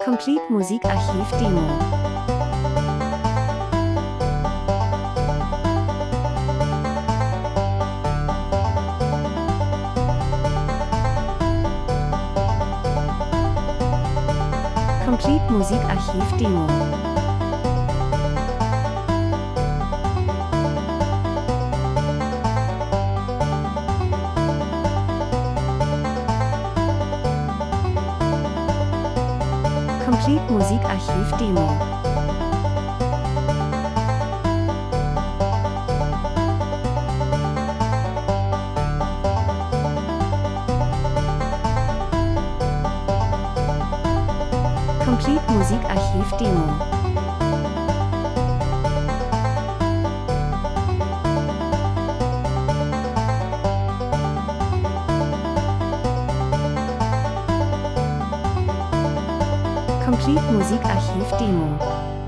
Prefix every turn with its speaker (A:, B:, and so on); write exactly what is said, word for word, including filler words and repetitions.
A: Complete Musikarchiv Demo. Complete Musikarchiv Demo. Complete Musikarchiv Demo. Complete Musikarchiv Demo. Complete Musikarchiv Demo.